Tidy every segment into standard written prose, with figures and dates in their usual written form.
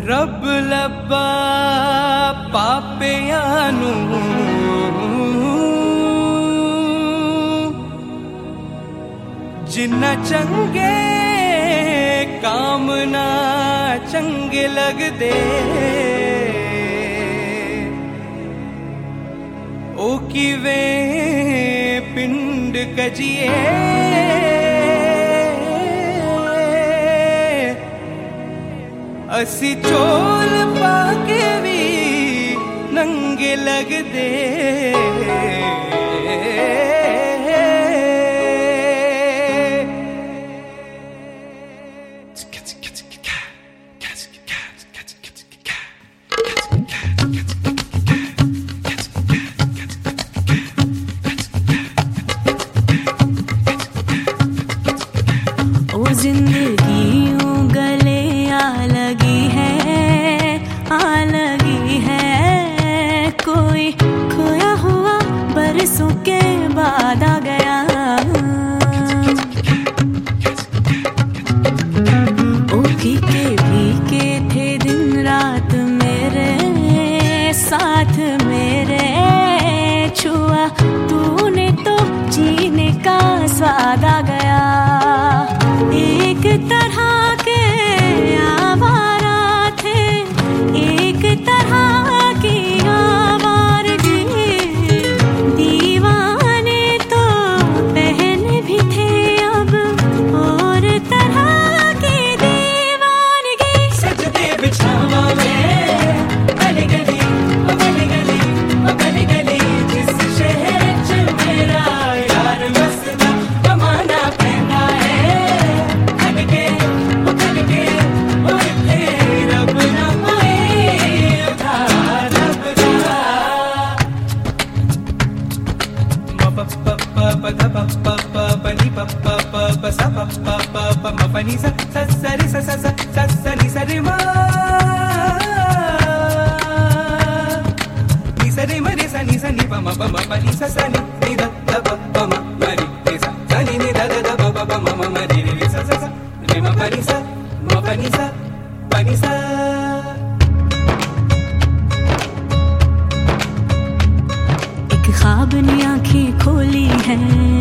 रब लब्बा पापियां जिन्ना चंगे काम ना चंगे लगदे ओ किवें पिंड कजिए असी चोल पाके भी नंगे लगदे जिंदगी यूं गले आ लगी है कोई खोया हुआ बरसों के बाद आ गया ओ भीगे थे दिन रात मेरे साथ मेरे छुआ तूने तो जीने का स्वाद आ गया एक तरह के आवारा थे एक तरह की आवारगी दीवाने तो पहले भी थे अब और तरह की दीवानगी सजदे बिछावा में गली गली गली गली गली गली जिस शहर च मेरा यार बसदा कमाना पैंदा है pani sa sa sa ri sa sa sa sa sa ni sa ri ma ni sa ri ma ni sa ni pa ma pa ni sa sa ni da da pa ma ma ri sa ni da da da pa ma ma ri sa sa sa ri ma pa ni sa pa ni sa एक ख्वाब ने आंखें खोली है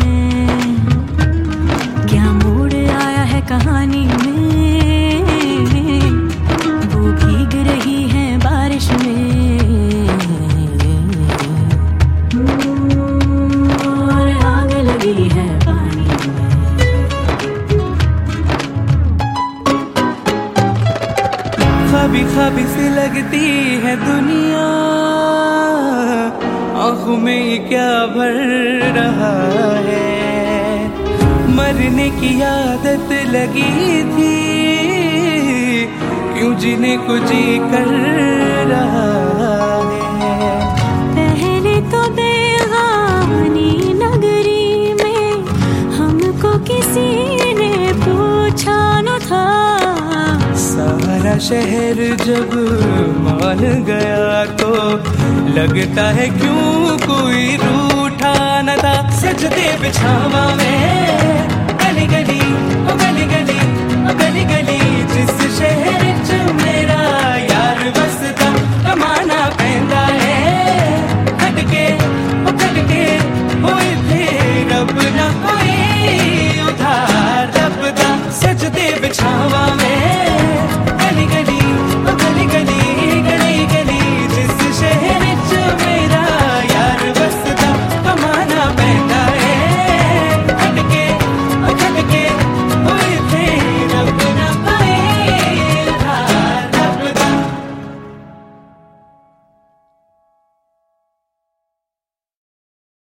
क्या मोड़ आया है कहानी में वो भीग रही है बारिश में और आग लगी है पानी में ख्वाबी ख्वाबी सी लगती है दुनिया आँखों में ये क्या भर रहा है मरने की आदत लगी थी क्यों जीने को जी कर रहा है पहले तो बेगानी नगरी में हमको किसी ने पूछा न था सारा शहर जब मान गया तो लगता है क्यों कोई रूठा न था सजदे बिछावा में गली गली गली गली गली गली जिस शहर च मेरा यार बसदा कमाना पैंदा है खटके होए थे रब ना कोई उधार रब दा सजदे बिछावा में